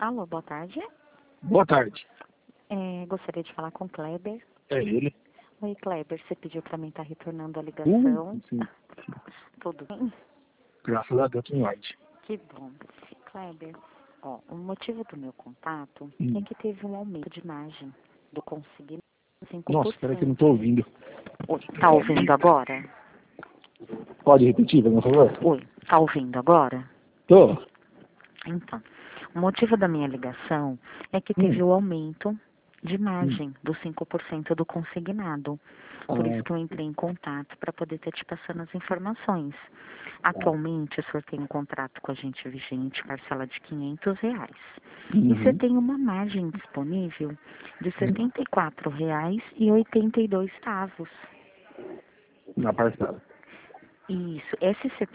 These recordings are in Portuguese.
Alô, boa tarde. Boa tarde. Gostaria de falar com o Kleber. É ele? Oi, Kleber, você pediu para mim estar retornando a ligação. Sim. Tudo bem? Graças a Deus, em ordem. Que bom. Kleber, o motivo do meu contato é que teve um aumento de margem do consignado de 5%. Nossa, espera que eu não tô ouvindo. Oi, tá ouvindo agora? Pode repetir, por favor? Oi, tá ouvindo agora? Tô. Então, o motivo da minha ligação é que teve o aumento de margem dos 5% do consignado. Por isso que eu entrei em contato para poder estar te passando as informações. Atualmente, o senhor tem um contrato com a gente vigente, parcela de R$ 500. E você tem uma margem disponível de R$ 74,82. Na parcela. Isso, esses R$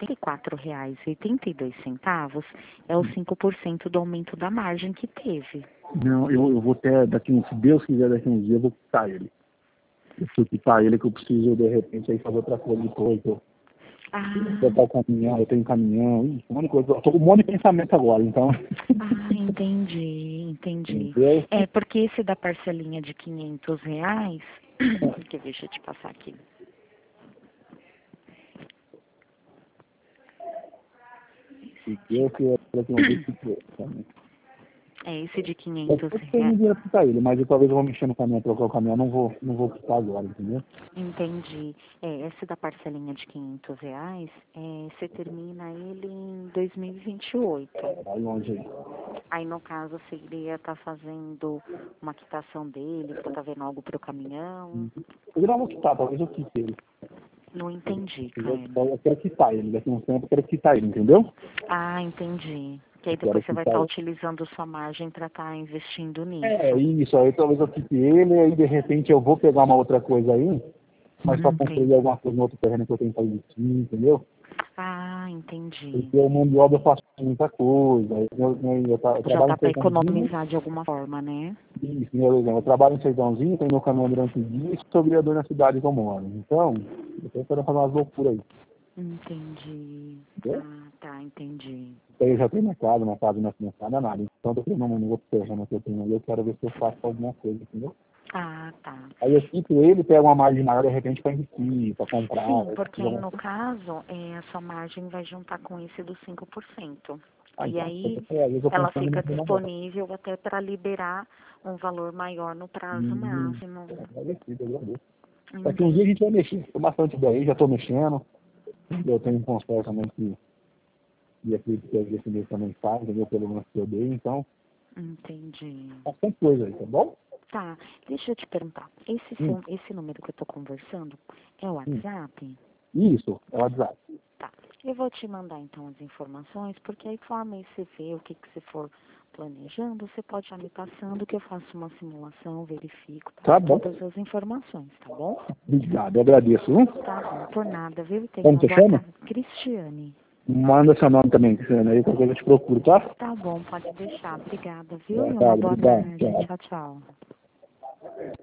74,82 é os 5% do aumento da margem que teve. Não, eu vou ter, se Deus quiser, daqui uns dias, eu vou quitar ele. Eu vou quitar ele que eu preciso, de repente, aí fazer outra coisa depois. Eu botar o caminhão, eu tenho caminhão, um monte de coisa. Eu tô com um monte de pensamento agora, então. Entendi. Entendeu? É, porque esse da parcelinha de R$ 500, que deixa eu te passar aqui. Se Deus quiser, daqui uns dias, Esse de eu R$ tenho 500. dinheiro pra quitar ele, mas eu talvez eu vou mexer no caminhão, trocar o caminhão, não vou quitar agora, entendeu? Entendi. Esse da parcelinha de R$ 500, você termina ele em 2028. Vai longe aí. Aí, no caso, você iria estar fazendo uma quitação dele, você tá vendo algo pro caminhão? Eu não vou quitar, talvez eu quite ele. Não entendi, Eu Kleber. quero quitar ele, daqui a uns tempos eu quero quitar ele, entendeu? Entendi. Que aí Eu quero depois você vai quitar estar ele. utilizando sua margem para estar investindo nisso. Isso, aí talvez eu quite ele, aí de repente eu vou pegar uma outra coisa aí, mas pra construir alguma coisa no outro terreno que eu tenho que investir, entendeu? Entendi. Porque o mão de obra eu faço muita coisa, eu Já trabalho dá em para sertãozinho, economizar de alguma forma, né? isso, meu exemplo, eu trabalho em sertãozinho, tenho meu caminhão durante o dia e sou vereador na cidade que eu moro. Então, eu tô querendo fazer umas loucuras aí, Entendi. entendeu? Entendi. Eu já tenho minha casa não é financiada, nada. Então, eu tô querendo um outro terreno que eu tenho ali, eu quero ver se eu faço alguma coisa, entendeu? Tá. Aí eu quito ele, pego uma margem maior de repente para investir, para comprar. Sim, porque aí no caso, a sua margem vai juntar com esse dos 5%. E Então, aí eu ela pensando fica em uma nova. disponível até para liberar um valor maior no prazo máximo. Agradecido, eu agradeço. Daqui um dia a Entendi. gente vai mexer. Estou bastante bem, já estou mexendo. Eu tenho um consultório também que acredito que esse mês também faz, entendeu? Pelo menos que eu dei, então, Entendi. bastante coisa aí, tá bom? Tá, deixa eu te perguntar. Esse número que eu tô conversando é o WhatsApp? Isso, é o WhatsApp. Tá. Eu vou te mandar então as informações, porque aí conforme você vê o que você for planejando, você pode estar me passando que eu faço uma simulação, verifico, Tá passo bom. todas as informações, tá bom? Obrigado, eu agradeço. Hein? Tá bom, por nada, viu? Tenha Como uma você boa chama? tarde. Cristiane. Manda seu nome também, Cristiano, aí qualquer coisa eu te procuro, tá? Tá bom, pode deixar. Obrigada, viu? Boa E uma tarde, boa obrigado. tarde. Tchau. Tchau, tchau.